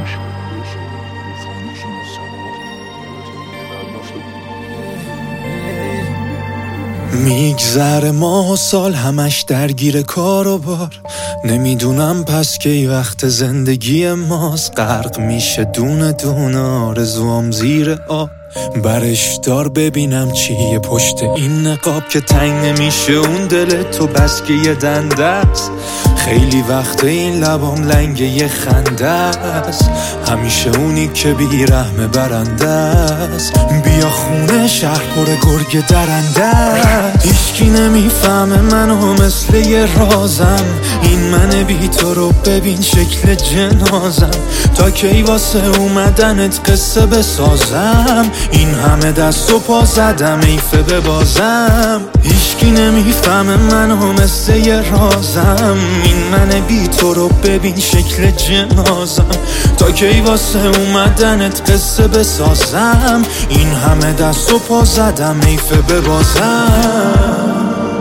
میگذره ماه و سال همش درگیر کار و بار، نمیدونم پس کی وقت زندگی ماست. غرق میشه دونه دونه آرزوام زیر آب، برش دار ببینم چیه پشت این نقاب که تنگ نمیشه اون دل تو بس که یه دنده است. خیلی وقت این لبام لنگ یه خنده است، همیشه اونی که بیرحمه برنده است. بیا خونه شهر پر گرگ درنده است، هیچکی نمیفهمه منو مثل یه رازم. این من بی تو رو ببین شکل جنازم، تا کی واسه اومدنت قصه بسازم. این همه دست و پا زدم ایفه ببازم، هیچکی نمیفهمه منو مثل یه رازم. این من بی تو رو ببین شکل جنازم، تا کی واسه اومدنت قصه بسازم. این همه دست و پا زدم ایفه ببازم.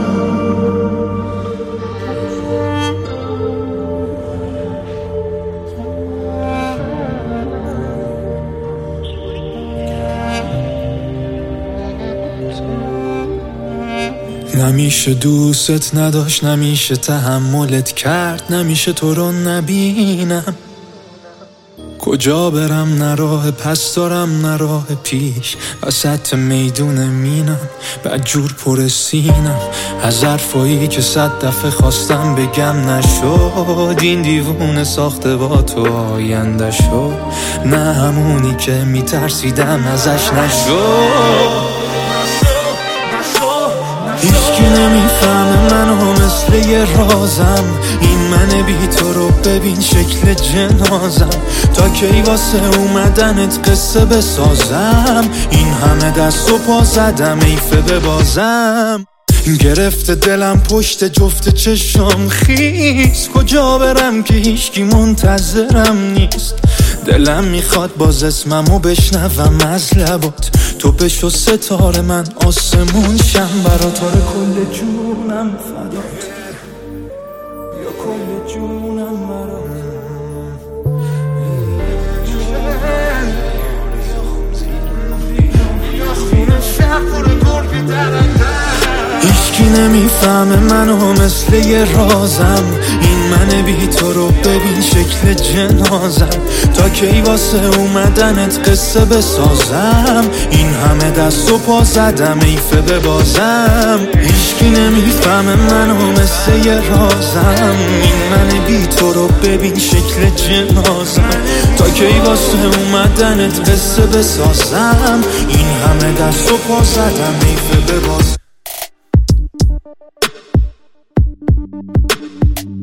نمیشه دوست نداشت، نمیشه تحملت کرد، نمیشه تو رو نبینم. کجا برم نه راه پس دارم نه راه پیش، وسط میدون مینم بدجور پر سینم. از حرفایی که 100 دفعه خواستم بگم نشد، این دیوونه ساخته با تو آینده شد. نه همونی که میترسیدم ازش نشد. هیچکی نمیفهمه منو مثل یه رازم. این من بی تو رو ببین شکل جنازم، تا کی واسه اومدنت قصه بسازم. این همه دست و پا زدم ایفه ببازم. گرفته دلم پشت جفت چشم خیس، کجا برم که هیچکی منتظرم نیست. دلم میخواد باز اسممو بشنوم از لبات، تو بشو ستاره من آسمون شم برات. آره کل جونم فدات، یا کل جونم برات. هیچکی نمیفهمه منو مثل یه رازم. این من بی تو رو ببین شکل جنازم، تا کی واسه اومدنت قصه بسازم. این همه دست و پا زدم ایفه ببازم. هیچکی نمیفهمه منو مثل یه رازم. این من بی تو رو ببین شکل جنازم، تا کی واسه اومدنت قصه بسازم. این همه دست و پا زدم ایفه ببازم.